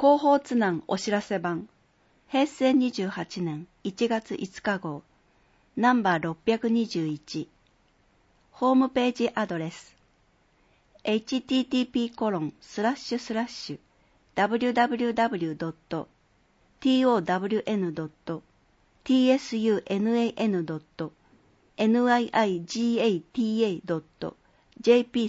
広報津南お知らせ版、平成28年1月5日号、ナンバー621、ホームページアドレス、http://www.ton.niigata.jp/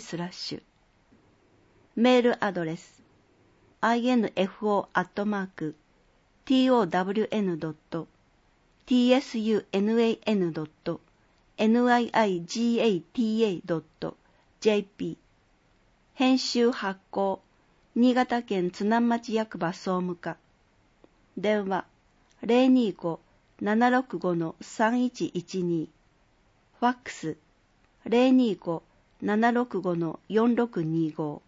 メールアドレス、info@ton.niigata.jp 編集発行、新潟県津南町役場総務課。電話、025-765-3112。ファックス、025-765-4625。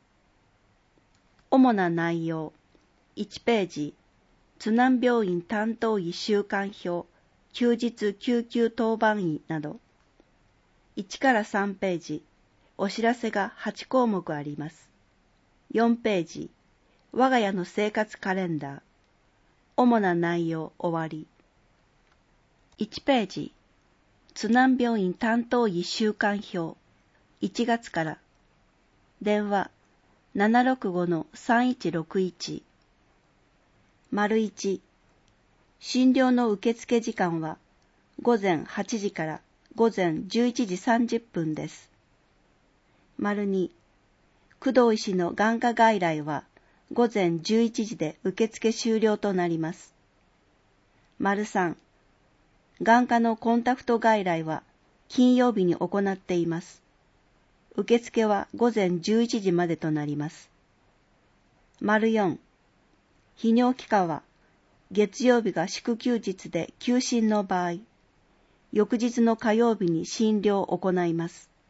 主な内容。1ページ、津南病院担当医週間表、休日救急当番医など。1から3ページ、お知らせが8項目あります。4ページ、我が家の生活カレンダー。主な内容終わり。1ページ、津南病院担当医週間表、1月から。電話、765-3161。1、診療の受付時間は午前8時から午前11時30分です。2、工藤医師の眼科外来は午前11時で受付終了となります。3、眼科のコンタクト外来は金曜日に行っています。受付は午前11時までとなります。4、泌尿器科は月曜日が祝休日で休診の場合、翌日の火曜日に診療を行います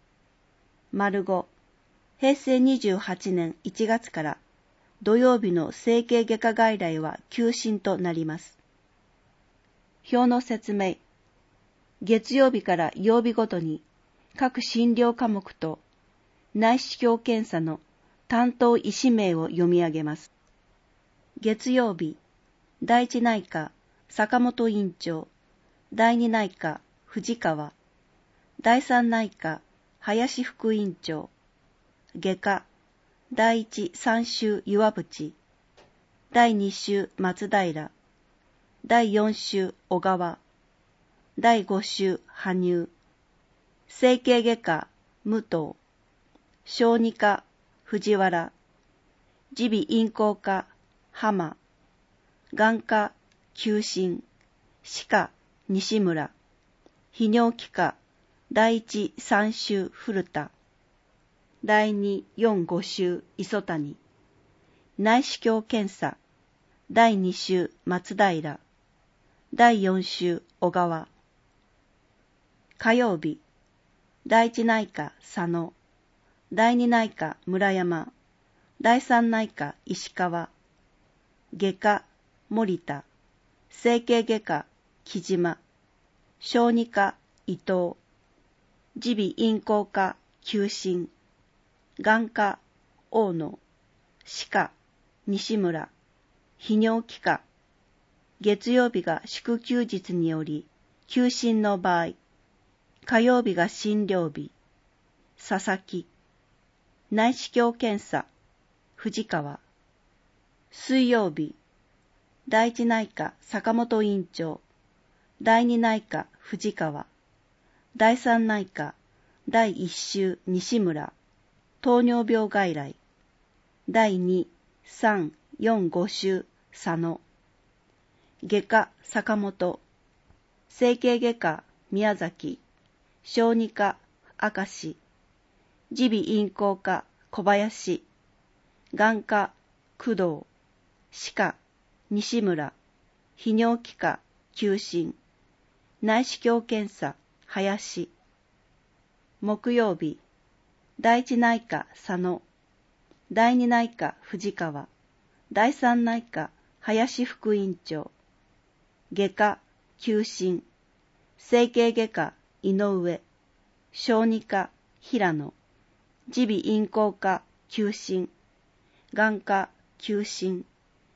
。5、平成28年1月から土曜日の整形外科外来は休診となります。表の説明。月曜日から曜日ごとに各診療科目と内視鏡検査の担当医師名を読み上げます。月曜日、第一内科、坂本院長、第二内科、藤川、第三内科、林副院長、外科、第一三週岩渕、第二週松平、第四週小川、第五週羽生、整形外科武藤、小児科藤原、耳鼻咽喉科浜、眼科休診、歯科西村、泌尿器科第一三週古田、第二四五週磯谷、内視鏡検査第二週松平、第四週小川。火曜日、第一内科佐野、第二内科村山、第三内科石川、外科森田、整形外科木島、小児科伊藤、耳鼻咽喉科休診、眼科大野、歯科西村、泌尿器科、月曜日が祝休日により休診の場合、火曜日が診療日、佐々木、内視鏡検査、藤川、水曜日、第一内科坂本院長、第二内科藤川、第三内科第一週西村、糖尿病外来、第二、三、四、五週佐野、外科坂本、整形外科宮崎、小児科明石、耳鼻咽喉科小林、眼科工藤、歯科西村、泌尿器科休診、内視鏡検査林。木曜日、第一内科佐野、第二内科藤川、第三内科林副院長、外科休診、整形外科井上、小児科平野、耳鼻咽喉科休診、眼科休診、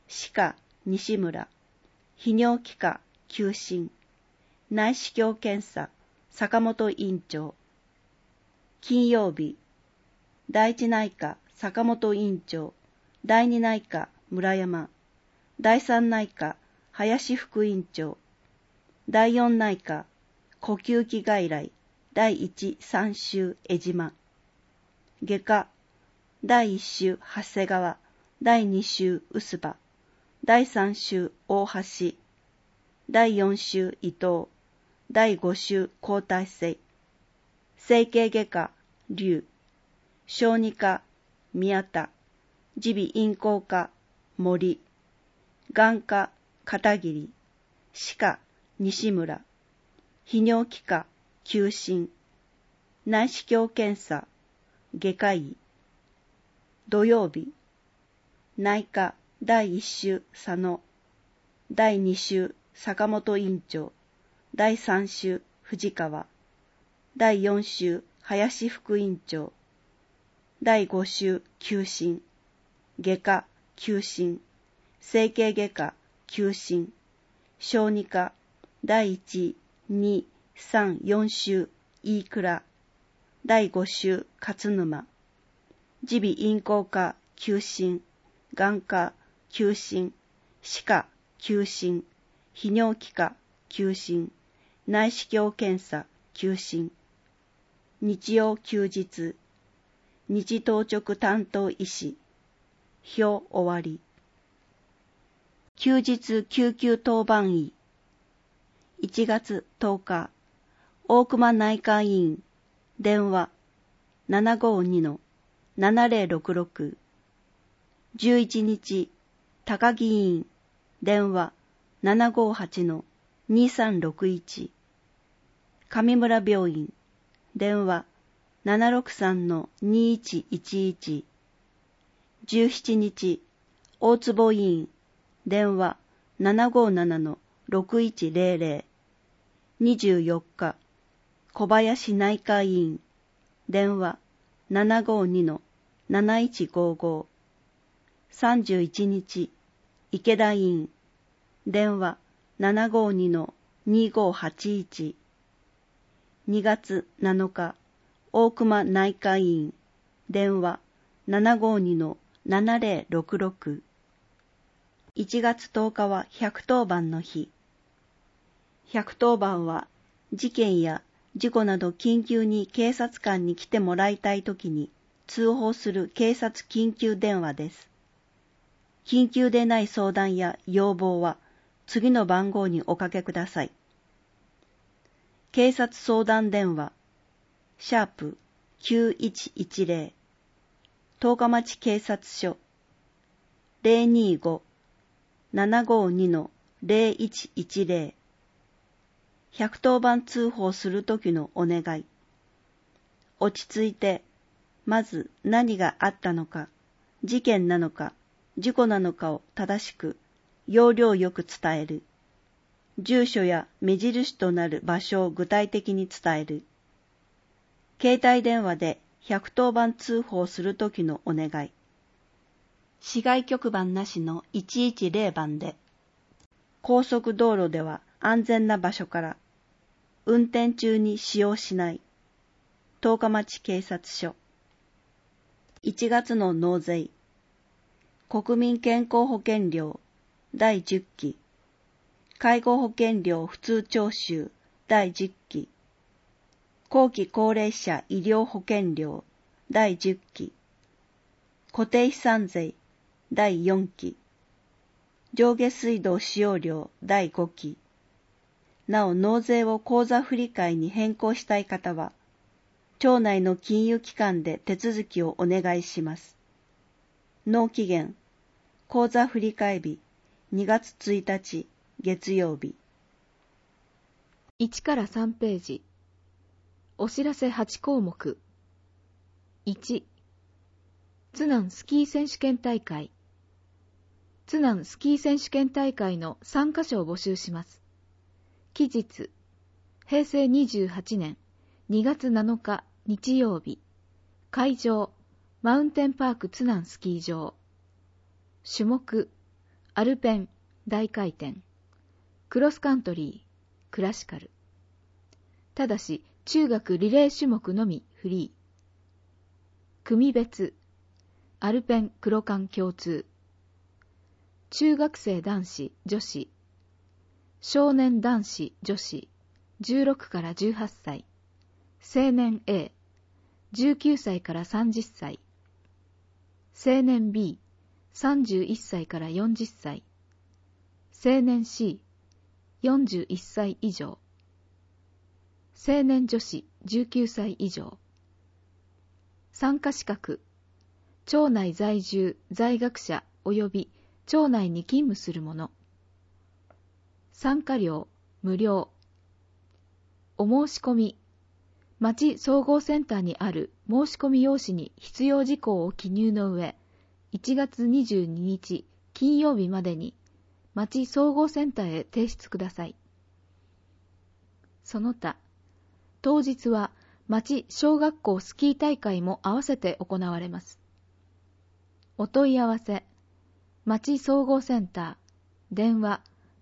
歯科西村、泌尿器科休診、内視鏡検査坂本院長。金曜日、第一内科坂本院長、第二内科村山、第三内科林副院長、第四内科呼吸器外来第一3週江島、外科第1週長谷川、第2週臼場、第3週大橋、第4週伊藤、第5週交代性、整形外科龍、小児科宮田、耳鼻咽喉科森、眼科片桐、歯科西村、泌尿器科休診、内視鏡検査外科医。土曜日、内科第1週佐野、第2週坂本院長、第3週藤川、第4週林副院長、第5週休診、外科休診、整形外科休診、小児科第1、2、3、4週飯倉、第5週勝沼、耳鼻咽喉科休診、眼科休診、歯科休診、泌尿器科休診、内視鏡検査休診。日曜休日、日当直担当医師、表終わり。休日救急当番医、1月10日、大熊内科医院、電話 752-7066。11日、高木医院、電話 758-2361。上村病院、電話 763-2111。17日、大坪医院、電話 757-6100。24日、小林内科医院、電話 752-7155。31日、池田医院、電話 752-2581。2月7日、大熊内科医院、電話 752-7066。1月10日は110番の日。110番は事件や事故など緊急に警察官に来てもらいたいときに通報する警察緊急電話です。緊急でない相談や要望は次の番号におかけください。警察相談電話#9110 十日町警察署 025-752-0110。110番通報するときのお願い。落ち着いて、まず何があったのか、事件なのか、事故なのかを正しく、要領よく伝える。住所や目印となる場所を具体的に伝える。携帯電話で110番通報するときのお願い。市外局番なしの110番で、高速道路では安全な場所から、運転中に使用しない。十日町警察署。1月の納税。国民健康保険料第10期。介護保険料普通徴収第10期。後期高齢者医療保険料第10期。固定資産税第4期。上下水道使用料第5期。なお納税を口座振替に変更したい方は、町内の金融機関で手続きをお願いします。納期限、口座振替日、2月1日、月曜日。 1から3ページ。お知らせ8項目。1、津南スキー選手権大会。津南スキー選手権大会の参加者を募集します。期日、平成28年2月7日日曜日。会場、マウンテンパーク津南スキー場。種目、 アルペン、大回転、クロスカントリー、クラシカル。ただし、中学リレー種目のみフリー。組別、アルペンクロカン共通。中学生男子、女子。少年男子、女子。16から18歳。青年 A、19歳から30歳。青年 B、31歳から40歳。青年 C、41歳以上。青年女子19歳以上。参加資格、町内在住、在学者及び町内に勤務する者。参加料、無料。お申し込み、町総合センターにある申し込み用紙に必要事項を記入の上、1月22日金曜日までに町総合センターへ提出ください。その他、当日は町小学校スキー大会も合わせて行われます。お問い合わせ、町総合センター、電話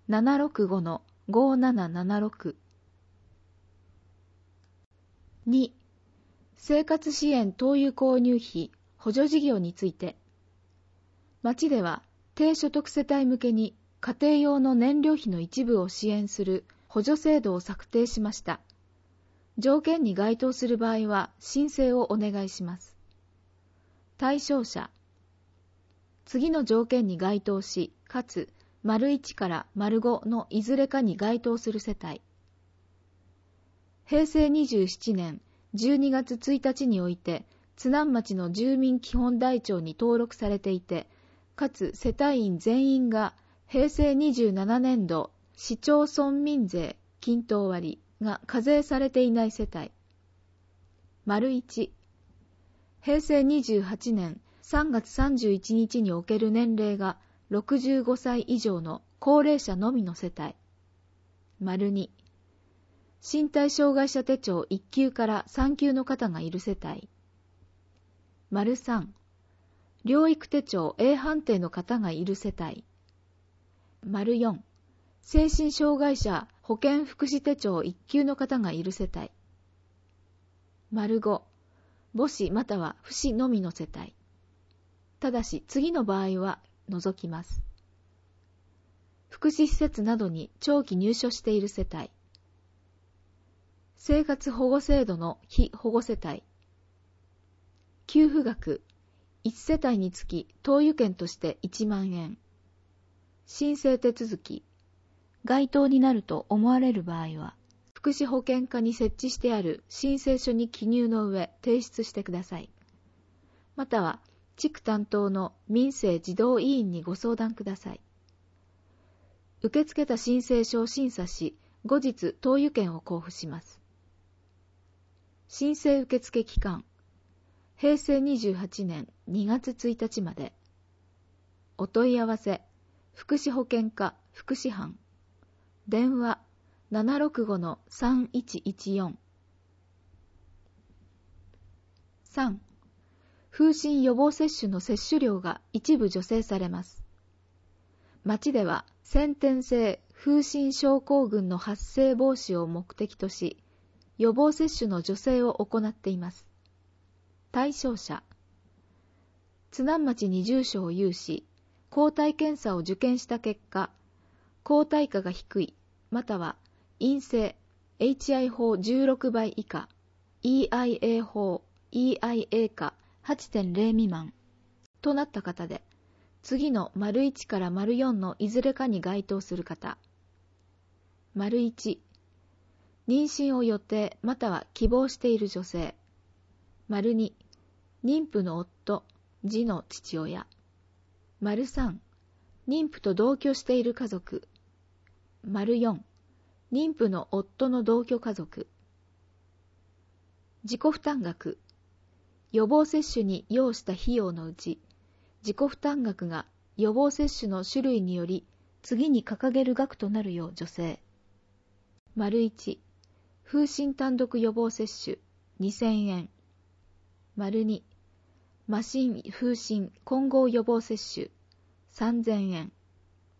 765-5776。2、生活支援灯油購入費補助事業について、町では低所得世帯向けに家庭用の燃料費の一部を支援する補助制度を策定しました。条件に該当する場合は申請をお願いします。対象者、次の条件に該当し、かつ、1から5のいずれかに該当する世帯。平成27年12月1日において、津南町の住民基本台帳に登録されていて、かつ世帯員全員が平成27年度市町村民税均等割が課税されていない世帯。1、平成28年3月31日における年齢が65歳以上の高齢者のみの世帯。2、身体障害者手帳1級から3級の方がいる世帯。3、療育手帳 A 判定の方がいる世帯。4、精神障害者保健福祉手帳1級の方がいる世帯。5、母子または父子のみの世帯。ただし次の場合は除きます。福祉施設などに長期入所している世帯。生活保護制度の非保護世帯。給付額、1世帯につき灯油券として1万円。申請手続き、該当になると思われる場合は、福祉保健課に設置してある申請書に記入の上提出してください。または、地区担当の民生児童委員にご相談ください。受け付けた申請書を審査し、後日灯油券を交付します。申請受付期間、平成28年2月1日まで。お問い合わせ、福祉保健課福祉班。電話 765-3114。3、風疹予防接種の接種料が一部助成されます。町では先天性風疹症候群の発生防止を目的とし、予防接種の助成を行っています。対象者、津南町に住所を有し、抗体検査を受検した結果、抗体価が低い、または陰性、HI 法16倍以下、EIA 法 EIA 価 8.0 未満となった方で、次の 1から 4のいずれかに該当する方。1、妊娠を予定または希望している女性。2、妊婦の夫、児の父親。3、妊婦と同居している家族。4、妊婦の夫の同居家族。自己負担額。予防接種に要した費用のうち、自己負担額が予防接種の種類により次に掲げる額となるよう助成。1、風疹単独予防接種2000円。2、麻疹風疹混合予防接種3000円。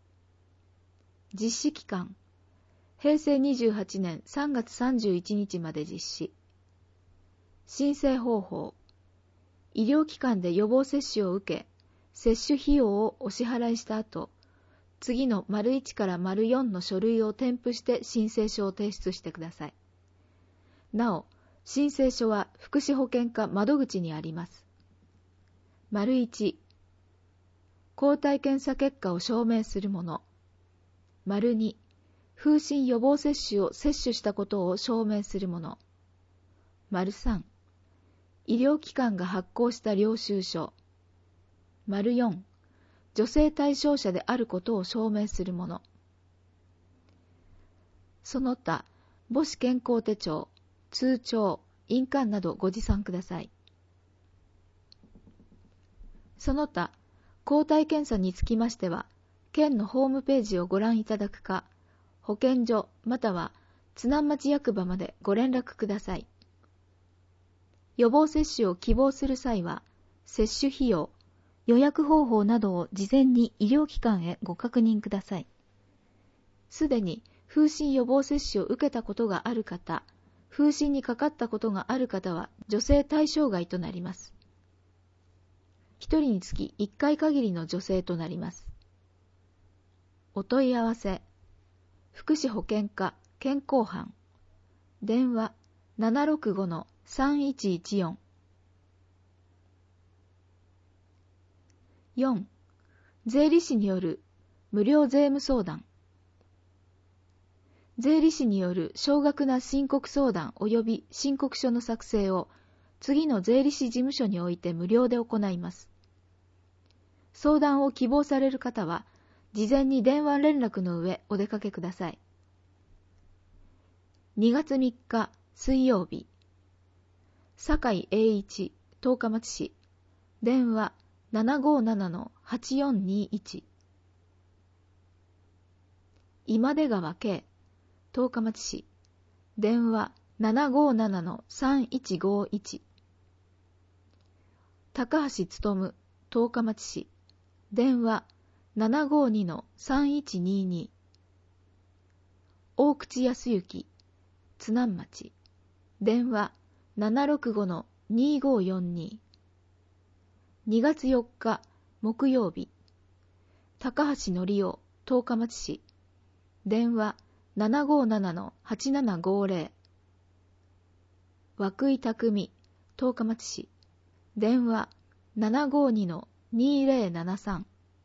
実施期間、平成28年3月31日まで実施。申請方法、医療機関で予防接種を受け、接種費用をお支払いした後、次の①から�4の書類を添付して申請書を提出してください。なお、申請書は福祉保健課窓口にあります。①、抗体検査結果を証明するもの。②、風疹予防接種を接種したことを証明するもの。③、医療機関が発行した領収書。�4、助成対象者であることを証明するもの。その他、母子健康手帳、通帳、印鑑などご持参ください。その他、抗体検査につきましては、県のホームページをご覧いただくか、保健所または津南町役場までご連絡ください。予防接種を希望する際は、接種費用、予約方法などを事前に医療機関へご確認ください。すでに風疹予防接種を受けたことがある方、風疹にかかったことがある方は助成対象外となります。1人につき1回限りの助成となります。お問い合わせ、福祉保健課健康班、電話 765-3114。4. 税理士による無料税務相談。税理士による少額な申告相談及び申告書の作成を次の税理士事務所において無料で行います。相談を希望される方は、事前に電話連絡の上お出かけください。2月3日水曜日、酒井英一、十日町市、電話 757-8421。今出川圭、十日町市、電話 757-3151。高橋勉、十日町市、電話 752-3122。大口康之、津南町、電話 765-2542。2月4日木曜日、高橋則夫、十日町市、電話 757-8750。涌井匠、十日町市、電話 752-2073。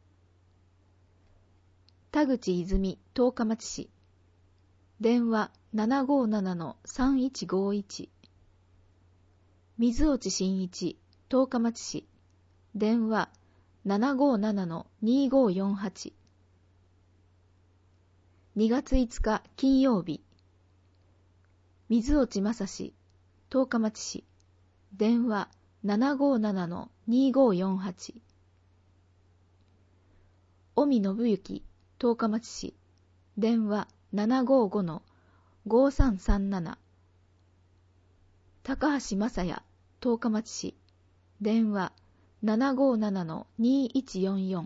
田口泉、十日町市、電話 757-3151。水落真一、十日町市、電話 757-2548。2月5日金曜日、水落正史、十日町市、電話 757-2548。尾身信之、十日町市、電話 755-5337。高橋正也、十日町市、電話 757-2144。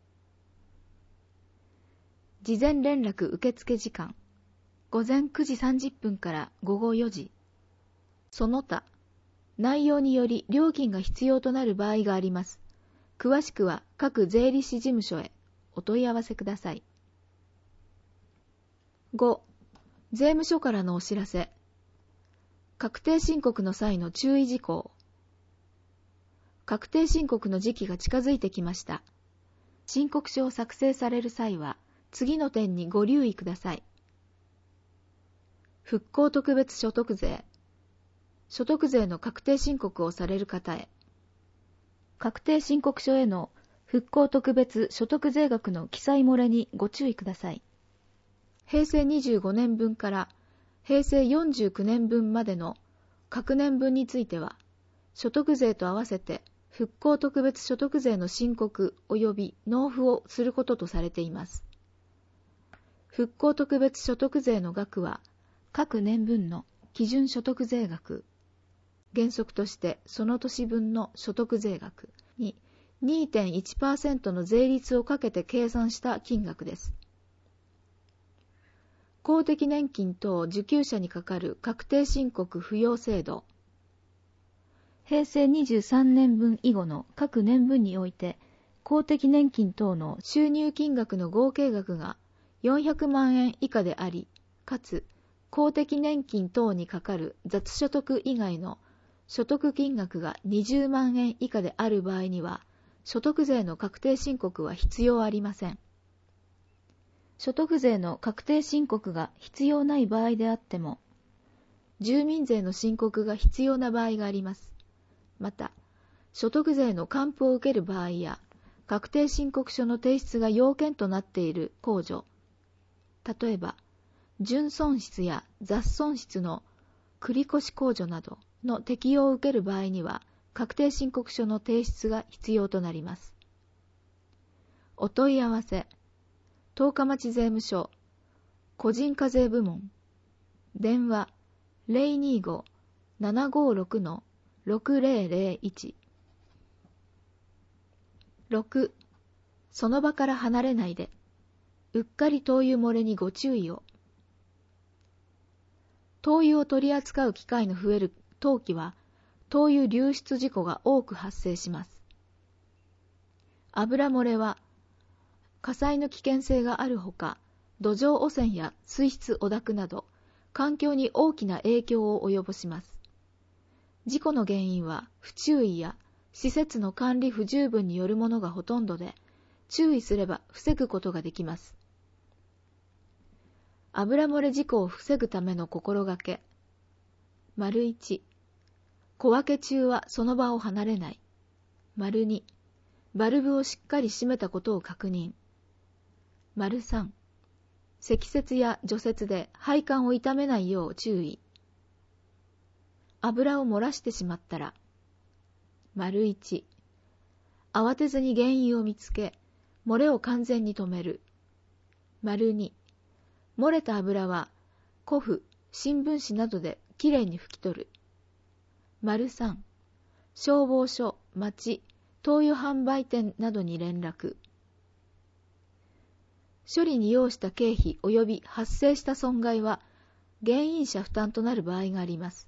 事前連絡受付時間、午前9時30分から午後4時。その他、内容により料金が必要となる場合があります。詳しくは各税理士事務所へお問い合わせください。5. 税務署からのお知らせ。確定申告の際の注意事項。確定申告の時期が近づいてきました。申告書を作成される際は、次の点にご留意ください。復興特別所得税。所得税の確定申告をされる方へ。確定申告書への復興特別所得税額の記載漏れにご注意ください。平成25年分から平成49年分までの各年分については、所得税と合わせて復興特別所得税の申告及び納付をすることとされています。復興特別所得税の額は、各年分の基準所得税額、原則としてその年分の所得税額に 2.1% の税率をかけて計算した金額です。 公的年金等受給者にかかる確定申告扶養制度。平成23年分以後の各年分において、公的年金等の収入金額の合計額が400万円以下であり、かつ公的年金等にかかる雑所得以外の所得金額が20万円以下である場合には、所得税の確定申告は必要ありません。所得税の確定申告が必要ない場合であっても、住民税の申告が必要な場合があります。また、所得税の還付を受ける場合や、確定申告書の提出が要件となっている控除、例えば、純損失や雑損失の繰越控除などの適用を受ける場合には、確定申告書の提出が必要となります。お問い合わせ、十日町税務署、個人課税部門、電話 025-756-6001。6. その場から離れないで、うっかり灯油漏れにご注意を。灯油を取り扱う機会の増える冬季は、灯油流出事故が多く発生します。油漏れは、火災の危険性があるほか、土壌汚染や水質汚濁など、環境に大きな影響を及ぼします。事故の原因は、不注意や施設の管理不十分によるものがほとんどで、注意すれば防ぐことができます。油漏れ事故を防ぐための心がけ。1、小分け中はその場を離れない。2、バルブをしっかり閉めたことを確認。3、積雪や除雪で配管を傷めないよう注意。油を漏らしてしまったら。1、慌てずに原因を見つけ、漏れを完全に止める。2、漏れた油は古布、新聞紙などできれいに拭き取る。3、消防署、町、灯油販売店などに連絡。処理に要した経費及び発生した損害は原因者負担となる場合があります。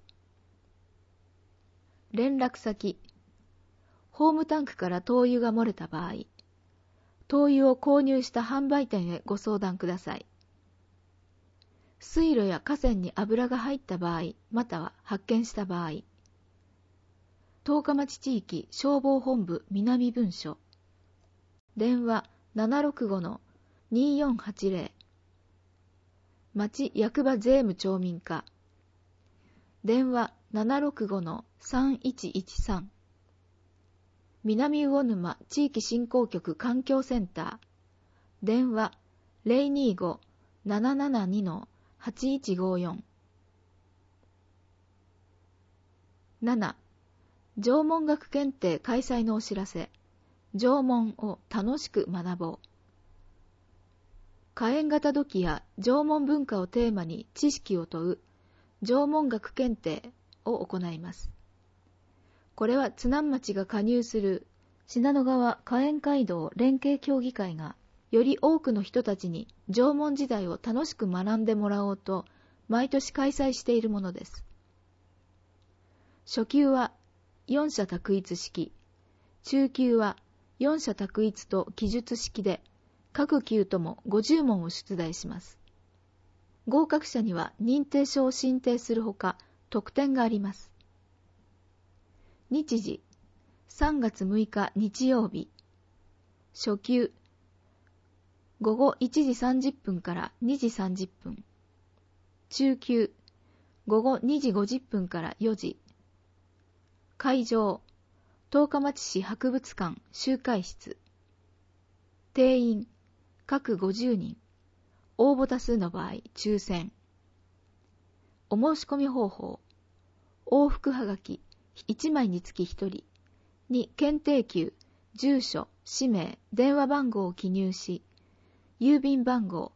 連絡先。ホームタンクから灯油が漏れた場合、灯油を購入した販売店へご相談ください。水路や河川に油が入った場合、または発見した場合、十日町地域消防本部南分署、電話 765-2480、町役場税務町民課、電話 765-3113、南魚沼地域振興局環境センター、電話 025-772-8154。7. 縄文学検定開催のお知らせ。縄文を楽しく学ぼう。火炎型土器や縄文文化をテーマに知識を問う縄文学検定を行います。これは津南町が加入する信濃川火炎街道連携協議会がより多くの人たちに縄文時代を楽しく学んでもらおうと毎年開催しているものです。初級は4者択一式、中級は4者択一と記述式で各級とも50問を出題します。合格者には認定書を申請するほか特典があります。日時3月6日日曜日、初級午後1時30分から2時30分、中級午後2時50分から4時、会場十日町市博物館集会室、定員各50人、応募多数の場合抽選。お申し込み方法、往復はがき1枚につき1人に検定級、住所、氏名、電話番号を記入し、郵便番号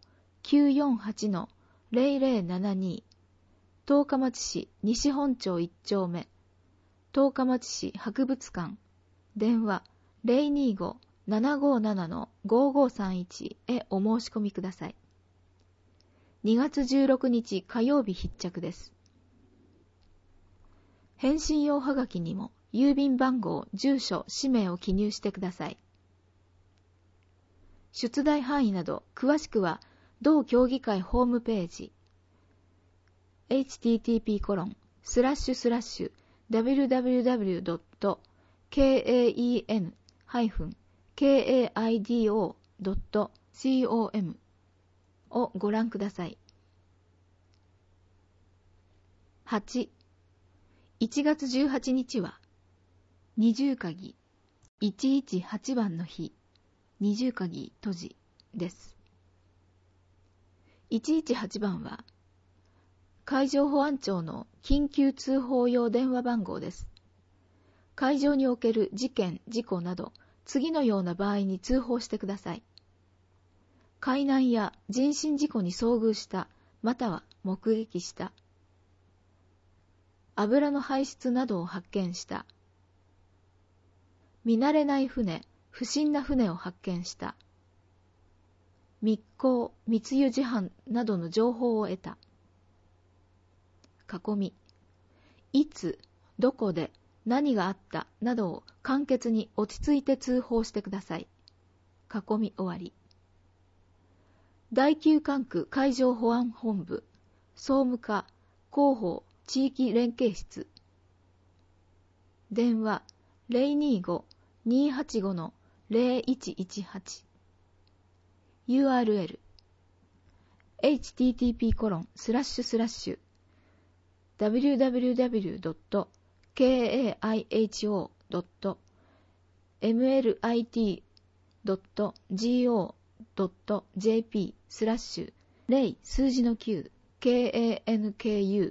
948-0072 十日町市西本町1丁目、十日町市博物館、電話 025-757-5531 へお申し込みください。 2月16日火曜日必着です。返信用はがきにも郵便番号、住所、氏名を記入してください。出題範囲など詳しくは同協議会ホームページ http://www.ken-kaido.com をご覧ください。8、1月18日は二重鍵118番の日、二重鍵閉じです。118番は海上保安庁の緊急通報用電話番号です。海上における事件・事故など次のような場合に通報してください。海難や人身事故に遭遇したまたは目撃した、油の排出などを発見した、見慣れない船、不審な船を発見した、密航、密輸事犯などの情報を得た。囲み、いつ、どこで、何があったなどを簡潔に落ち着いて通報してください。囲み終わり。第9管区海上保安本部、総務課、広報地域連携室。電話 025-285-0118。URL http://www.kaiho.mlit.go.jp/0 数字の9 KANKU/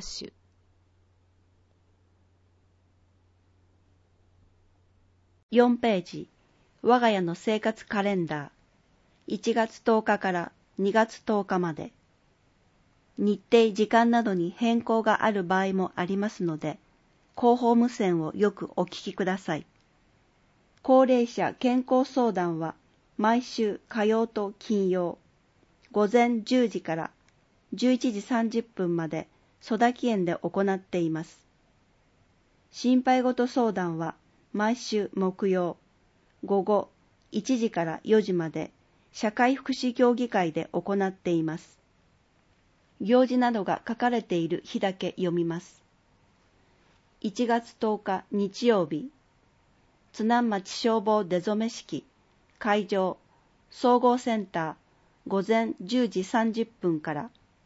4ページ、我が家の生活カレンダー、1月10日から2月10日まで。日程、時間などに変更がある場合もありますので、広報無線をよくお聞きください。高齢者健康相談は毎週火曜と金曜、午前10時から11時30分まで曽田木園で行っています。心配事相談は毎週木曜、午後1時から4時まで社会福祉協議会で行っています。行事などが書かれている日だけ読みます。1月10日日曜日、津南町消防出初式、会場、総合センター、午前10時30分から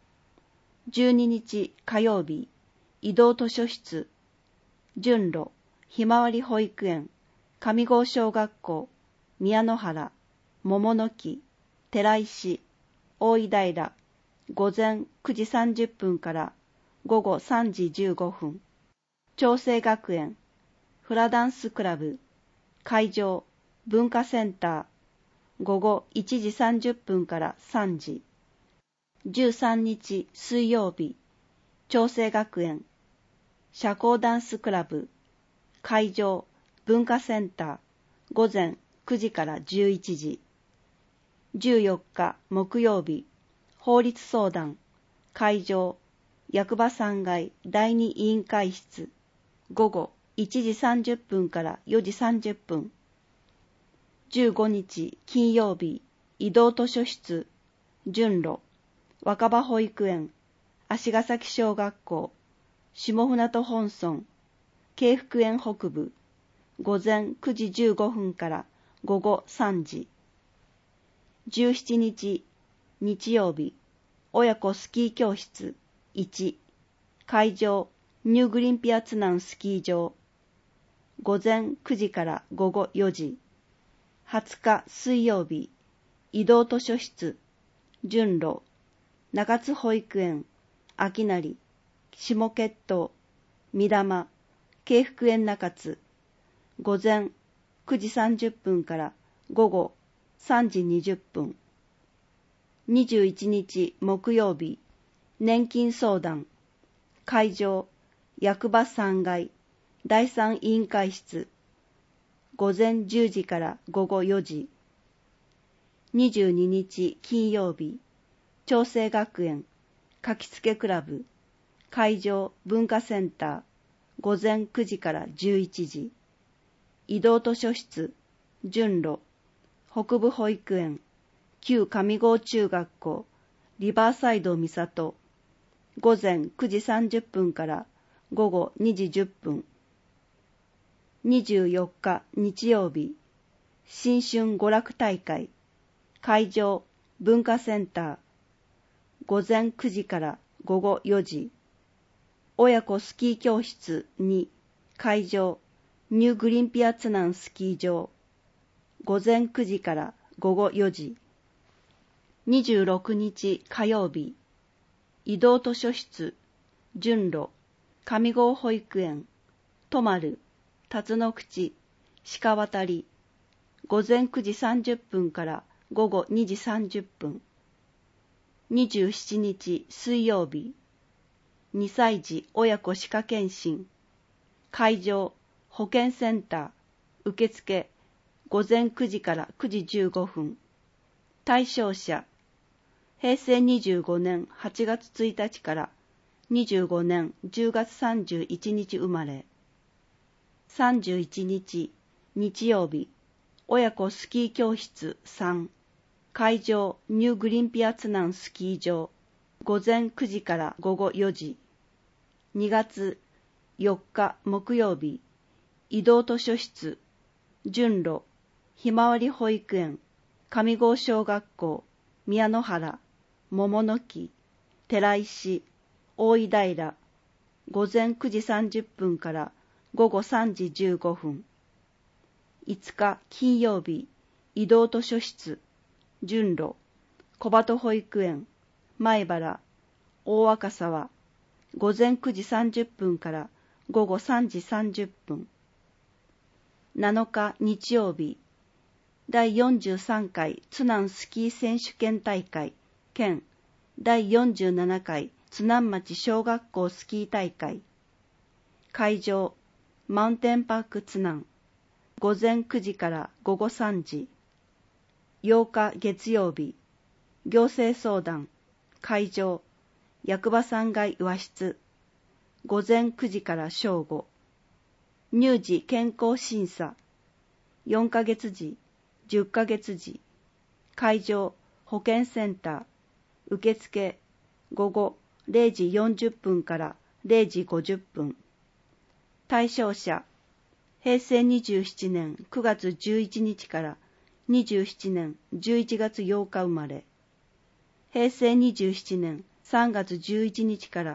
。12日火曜日、移動図書室、順路、ひまわり保育園、上郷小学校、宮野原、桃の木、寺石、大井平、午前9時30分から午後3時15分。長生学園、フラダンスクラブ、会場、文化センター、午後1時30分から3時。13日水曜日、長生学園、社交ダンスクラブ、会場、文化センター、午前9時から11時。14日木曜日、法律相談、会場、役場3階第2委員会室、午後1時30分から4時30分。15日金曜日、移動図書室、順路、若葉保育園、足ヶ崎小学校、下船渡本村、京福園北部、午前9時15分から午後3時。17日日曜日、親子スキー教室1、会場、ニューグリンピア津南スキー場、午前9時から午後4時。20日水曜日、移動図書室、順路、中津保育園、秋成、下決闘、三玉、京福園中津、午前9時30分から午後3時20分。21日木曜日、年金相談、会場、役場3階、第3委員会室、午前10時から午後4時。22日金曜日、 長生学園、書きつけクラブ、会場文化センター、午前9時から11時。移動図書室、順路、北部保育園、旧上郷中学校、リバーサイド三郷、午前9時30分から午後2時10分。24日日曜日、新春娯楽大会、会場文化センター、午前9時から午後4時。親子スキー教室2、会場ニューグリンピアツナンスキー場、午前9時から午後4時。26日火曜日、移動図書室、順路、上郷保育園、泊まる、辰野口、鹿渡り、午前9時30分から午後2時30分。27日水曜日、2歳児親子歯科検診、会場保健センター、受付、午前9時から9時15分。対象者、平成25年8月1日から25年10月31日生まれ。31日日曜日、親子スキー教室3、会場ニューグリンピアツナンスキー場、午前9時から午後4時。2月4日木曜日、移動図書室、順路、ひまわり保育園、上郷小学校、宮野原、桃の木、寺石、大井平、午前9時30分から午後3時15分。5日金曜日、移動図書室、順路、小鳩保育園、前原、大若沢、午前9時30分から午後3時30分。7日日曜日、第43回津南スキー選手権大会兼第47回津南町小学校スキー大会、会場マウンテンパーク津南、午前9時から午後3時。8日月曜日、行政相談、会場役場3階和室、午前9時から正午。乳児健康審査、4ヶ月時、10ヶ月時、会場保健センター、受付午後0時40分から0時50分。対象者、平成27年9月11日から27年11月8日生まれ、平成27年3月11日から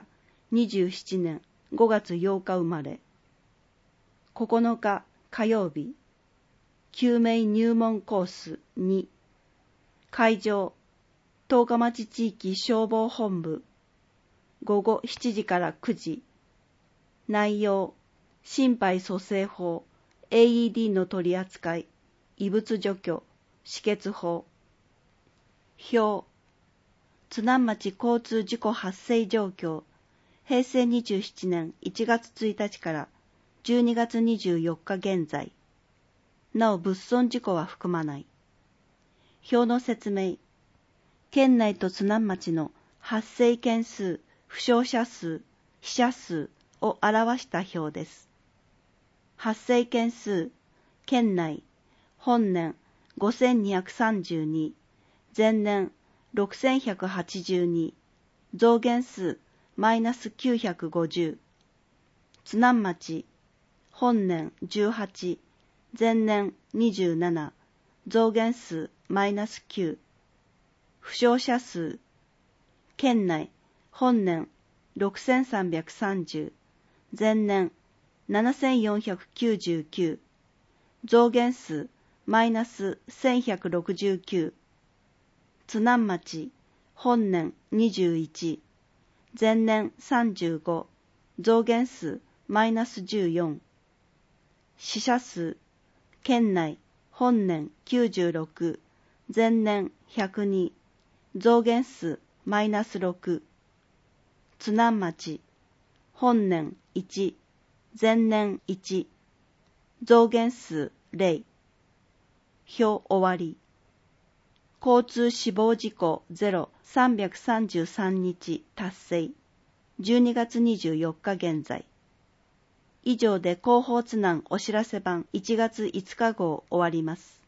27年5月8日生まれ。9日火曜日、救命入門コース2、会場十日町地域消防本部、午後7時から9時。内容、心肺蘇生法、AED の取り扱い、異物除去、止血法。表、津南町交通事故発生状況、平成27年1月1日から12月24日現在。なお物損事故は含まない。表の説明、県内と津南町の発生件数、負傷者数、死者数を表した表です。発生件数、県内、本年5232、前年6182、増減数マイナス950。津南町、本年18、前年27、増減数マイナス9。負傷者数、県内、本年6330、前年7499、増減数マイナス1169。津南町、本年21、前年35、増減数マイナス14。死者数、県内、本年96、前年102、増減数マイナス6。津南町、本年1、前年1、増減数0。表終わり。 交通死亡事故0、333日達成。12月24日現在。以上で広報津南お知らせ版1月5日号終わります。